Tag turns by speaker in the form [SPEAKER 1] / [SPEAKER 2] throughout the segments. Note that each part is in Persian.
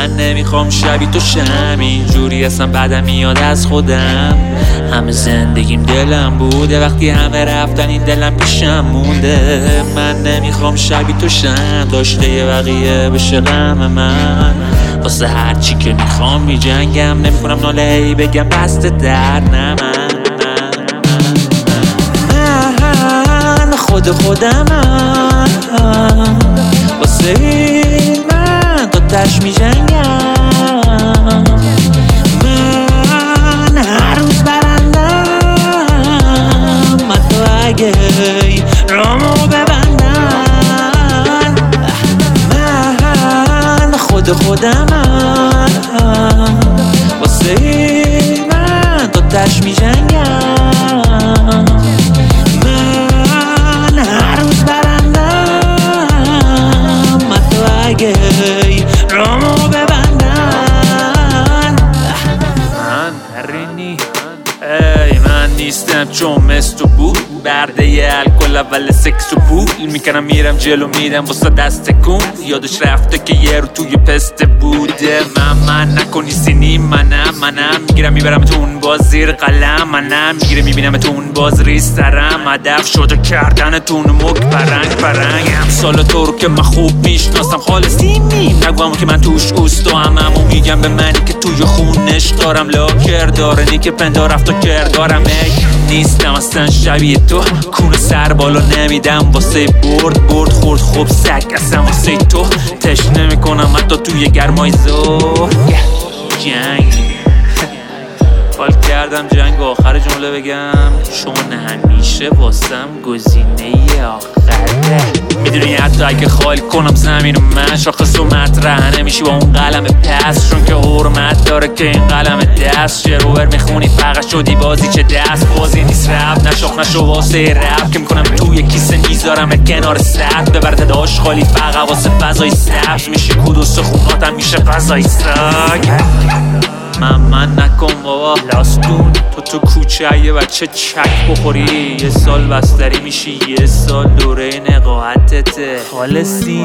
[SPEAKER 1] من نمیخوام شبیه تو شم، اینجوری اصلا بعدم میاد از خودم. همه زندگیم دلم بوده، وقتی همه رفتن این دلم پیشم مونده. من نمیخوام شبیه تو شم، داشته یه بقیه بشه غم من. واسه هرچی که میخوام میجنگم، نمیکنم ناله ای بگم بسته در نه. من خودم واسه من تا تش میجنگم. من هر روز برندم، من تو اگه رامو ببندم. من خودم واسه من تا تش میجنگم. من هر روز برندم، من تو اگه رامو ببندن. من رینی ای من نیستم چون مثل بود، برده الکل اول سکس و پول میکنم میرم جلو میرم واسه دست کن. یادش رفته که یه رو توی پسته بوده. من نکنی سینی منم میگیرم میبرم تو اون باز زیر قلم. منم میگیره میبینم تو اون باز ریسترم. هدف شده کردن تون مک پرنگ امثال تو رو که من خوب میشناسم. خالصی میم نگوام که من توش اوستا هممو میگم به منی که توی خونش دارم. لاکر داره که پندا رفت و کردارم. نیستم اصلا شبیه تو، کون سر بالا نمیدم واسه برد خورد خوب سگ اصلا واسه تو. تش نمیکنم حتی توی گرمای ظهر. جنگ حال کردم جنگ آخر جمله بگم، چون همیشه واسم گزینه آخره. میدونی حتی اگه خالی کنم زمین و من شاخص و مطرح نمیشی با اون قلم پس. چون که حرمت داره که این قلم دست شروور میخونی فقط شدی بازی چه دست بازی نیست. رب نشاخ نشو واسه رب که میکنم توی کیسه میذارم کنار سر. ببرد داشت خالی فقط واسه فضای سبز میشه کود و سخوناتم میشه فضای سگ. من نکن بابا لاستون تو کوچه یه بچه چک بخوری. یه سال بستری میشی، یه سال دوره نقاهتته. خالصی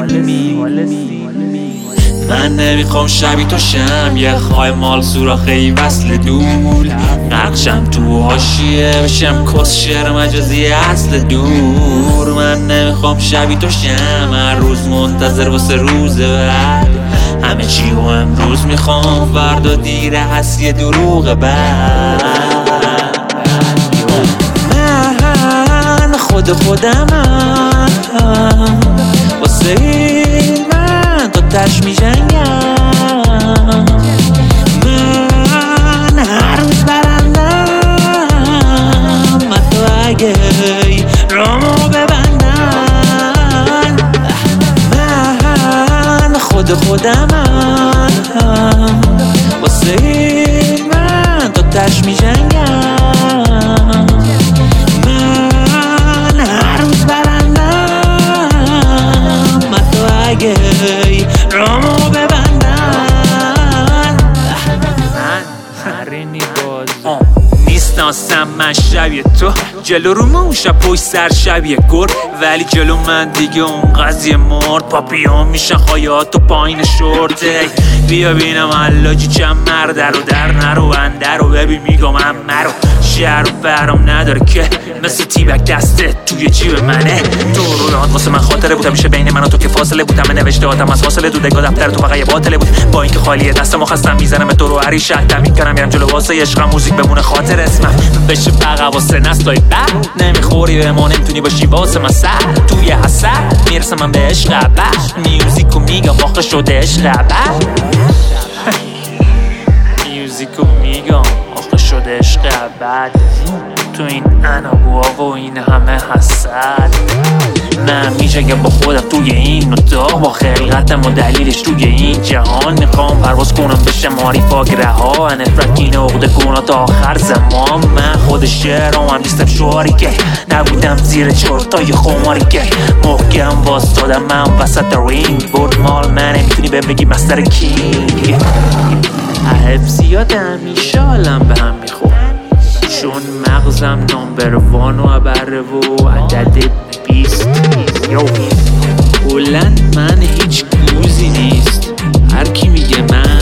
[SPEAKER 1] من نمیخوام شبیه تو شم، یه خواهی مال سوراخی وصل دول. نقشم تو حاشیه بشم کس شعر مجازی اصل دور. من نمیخوام شبیه تو شم، هر روز منتظر واسه روز بعد. همه چی رو امروز میخوام، فردا دیره هست یه دروغ بعد. من خودم واسه من تا تش میجنگم. من هر روز برندم، من تو اگه رامو ببندن. من خودم واسه من تا تش میجنگم. من هر روز برندم، من تو اگه رامو ببندن. من رینی باز نیستم اصلا من شبیه تو، جلو رو اون شب پشت سر شبیه گر. ولی جلو من دیگه اون قضیه مرد. پاپیون میشن خایات و پایین شورت. بیا بینم علاجی چند مرده رو در نرو اندر رو ببین میگم همه رو. شهر رو برام نداره که مثل تیبک دسته توی جیب منه. تو رو یاد واسه من خاطره بود، همیشه بین من و تو که فاصله بود. همه نوشته هاتم از فاصله دودگاه دفتر تو فقط یه باطله بود. با اینکه خالیه دستم و خستم میزنم تو رو هری شد تمین کنم میرم جلو واسه عشقم. موزیک بمونه خاطر اسمم بشه فقط واسه نسلای بعد. نمیخوری به ما نمیتونی باشی واسه من سر. توی حسر میرسم من به عشق بعد. میوزیکو میگم واقع شده عشق بعد. میوزیکو میگم واقع شده عشق بعد. تو این اناگوها و این همه حسد. من میجنگم با خودم توی این اتاق، با خلقتم و دلیلش توی این جهان. میخوام پرواز کنم بشه معریفا گرها، نفرتین عقده کنم تا آخر زمان. من خود شعرام هم نیستم شعاری که نبودم زیر چرتای خماری که محکم باستادم من وسط رینگ. برد مال منه میتونی بهم بگی مستر کینگ. حب زیاد همیشه حالم به هم میخور، چون مغزم نامبر وان و عبره و عدد 20. کلن من هیچ گوزی نیست، هر کی میگه من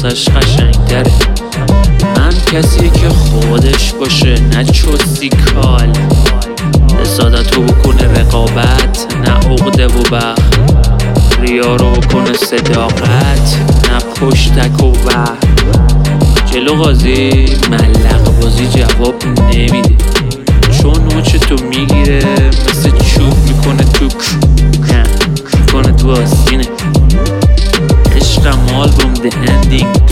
[SPEAKER 1] واسش قشنگتره. من کسی که خودش باشه نه چوسی کال، حسادتو بکنه رقابت نه عقده و بخت، ریا رو بکنه صداقت نه پشتک و وحد. جلو قاضی ملق بازی جواب نمیده، چون نوچ تو میگیره مثل چوب میکنه تو میکنه تو آستینه. عشق مال بوم ده اندینگ